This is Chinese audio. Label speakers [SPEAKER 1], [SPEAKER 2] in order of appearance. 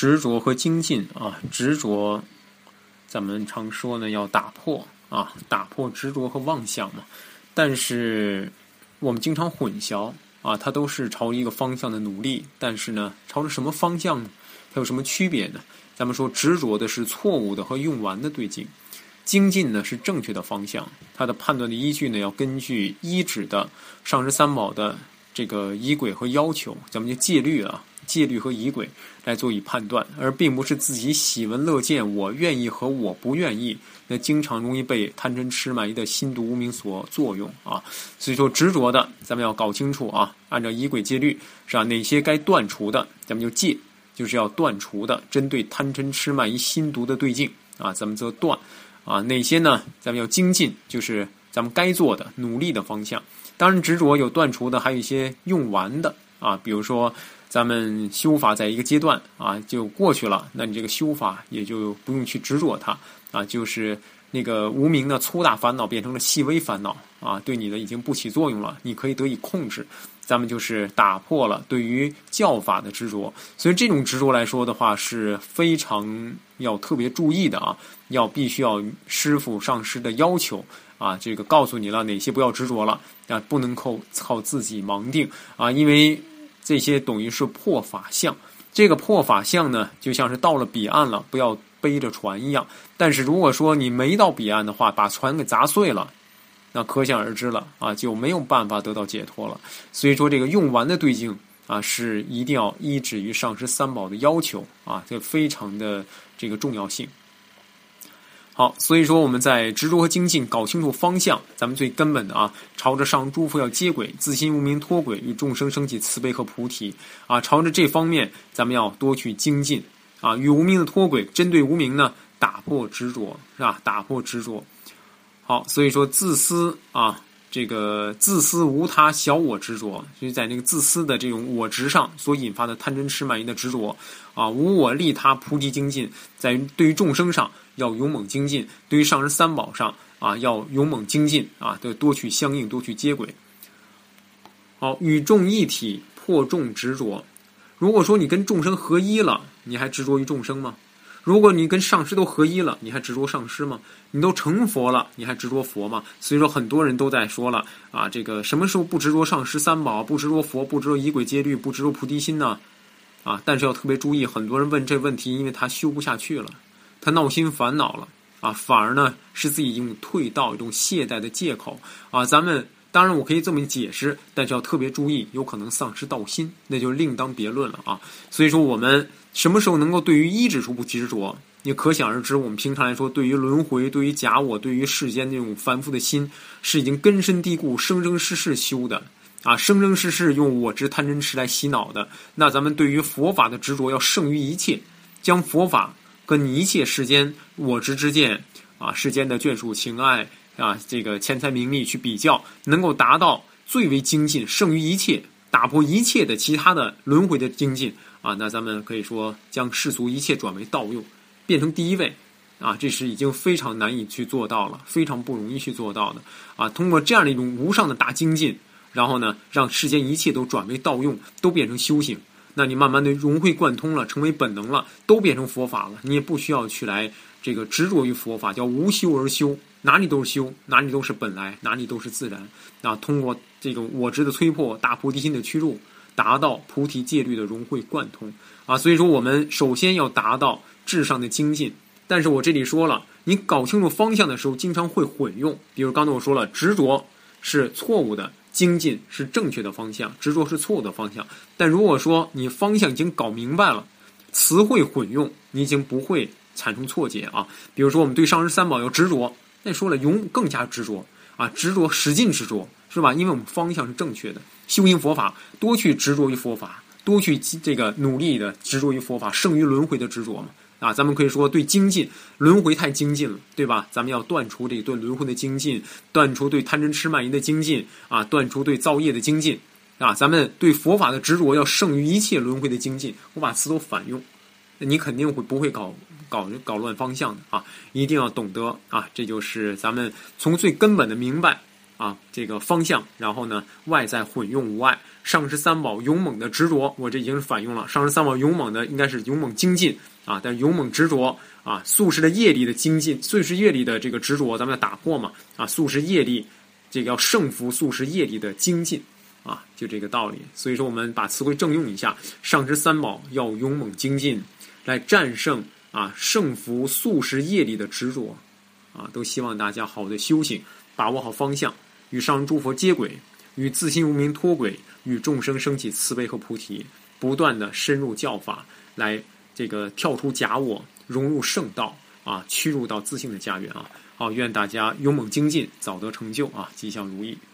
[SPEAKER 1] 执着和精进啊，执着，咱们常说呢，要打破打破执着和妄想嘛。但是我们经常混淆它都是朝一个方向的努力，但是呢，朝着什么方向呢？它有什么区别呢？咱们说执着的是错误的和用完的对境，精进呢是正确的方向。它的判断的依据呢，要根据依止的上师三宝的这个仪轨和要求，咱们就戒律和仪轨来做以判断，而并不是自己喜闻乐见，我愿意和我不愿意，那经常容易被贪嗔痴慢疑的心毒无明所作用所以说执着的咱们要搞清楚按照仪轨戒律是吧？哪些该断除的，咱们就戒，就是要断除的，针对贪嗔痴慢疑心毒的对境咱们则断哪些呢？咱们要精进，就是咱们该做的努力的方向。当然执着有断除的，还有一些用完的比如说咱们修法在一个阶段就过去了，那你这个修法也就不用去执着它就是那个无明的粗大烦恼变成了细微烦恼对你的已经不起作用了，你可以得以控制。咱们就是打破了对于教法的执着，所以这种执着来说的话是非常要特别注意的必须要师父上师的要求这个告诉你了哪些不要执着了不能靠自己盲定因为这些等于是破法相。这个破法相呢，就像是到了彼岸了，不要背着船一样。但是如果说你没到彼岸的话，把船给砸碎了，那可想而知了就没有办法得到解脱了。所以说这个用完的对境是一定要依止于上师三宝的要求这非常的这个重要性。好，所以说我们在执着和精进搞清楚方向，咱们最根本的朝着上诸佛要接轨，自心无明脱轨，与众生升起慈悲和菩提朝着这方面咱们要多去精进与无明的脱轨，针对无明呢打破执着是吧？打破执着。好，所以说自私这个自私无他小我执着，所以在那个自私的这种我执上所引发的贪嗔痴慢疑的执着无我利他菩提精进，在对于众生上要勇猛精进，对于上师三宝上要勇猛精进多去相应，多去接轨。好，与众一体，破众执着。如果说你跟众生合一了，你还执着于众生吗？如果你跟上师都合一了，你还执着上师吗？你都成佛了，你还执着佛吗？所以说很多人都在说了这个什么时候不执着上师三宝，不执着佛，不执着仪轨戒律，不执着菩提心呢但是要特别注意，很多人问这问题，因为他修不下去了，他闹心烦恼了反而呢是自己用退道一种懈怠的借口咱们当然我可以这么解释，但是要特别注意，有可能丧失道心，那就另当别论了所以说我们什么时候能够对于一指处不执着，你可想而知，我们平常来说对于轮回，对于假我，对于世间那种凡夫的心是已经根深蒂固，生生世世修的生生世世用我执贪嗔痴来洗脑的。那咱们对于佛法的执着要胜于一切，将佛法跟一切世间我执之见世间的眷属情爱这个钱财名利去比较，能够达到最为精进，胜于一切，打破一切的其他的轮回的精进那咱们可以说将世俗一切转为道用，变成第一位这是已经非常难以去做到了，非常不容易去做到的通过这样的一种无上的大精进，然后呢让世间一切都转为道用，都变成修行，那你慢慢的融会贯通了，成为本能了，都变成佛法了，你也不需要去来这个执着于佛法，叫无修而修，哪里都是修，哪里都是本来，哪里都是自然通过这种我执的摧破，大菩提心的驱入，达到菩提戒律的融会贯通所以说我们首先要达到智上的精进。但是我这里说了，你搞清楚方向的时候经常会混用，比如刚才我说了，执着是错误的，精进是正确的方向，执着是错误的方向。但如果说你方向已经搞明白了，词汇混用你已经不会产生错解比如说我们对上师三宝要执着，那说了更加执着执着使劲执着是吧？因为我们方向是正确的，修行佛法多去执着于佛法，多去这个努力的执着于佛法，胜于轮回的执着嘛咱们可以说对精进，轮回太精进了，对吧？咱们要断除这个对轮回的精进，断除对贪嗔痴慢疑的精进断除对造业的精进咱们对佛法的执着要胜于一切轮回的精进。我把词都反用，你肯定不会搞乱方向的一定要懂得这就是咱们从最根本的明白这个方向，然后呢外在混用无碍， 上师三宝勇猛的执着，我这已经是反用了。上师三宝勇猛的应该是勇猛精进啊，但是勇猛执着啊，宿世的业力的精进，宿世业力的这个执着，咱们要打破嘛啊，宿世业力这个要胜服宿世业力的精进啊，就这个道理。所以说我们把词汇正用一下，上师三宝要勇猛精进，来战胜啊胜服宿世业力的执着啊，都希望大家好的修行，把握好方向，与上人诸佛接轨，与自信无明脱轨，与众生升起慈悲和菩提，不断的深入教法，来这个跳出假我，融入圣道啊，驱入到自信的家园啊！好，愿大家勇猛精进，早得成就啊，吉祥如意。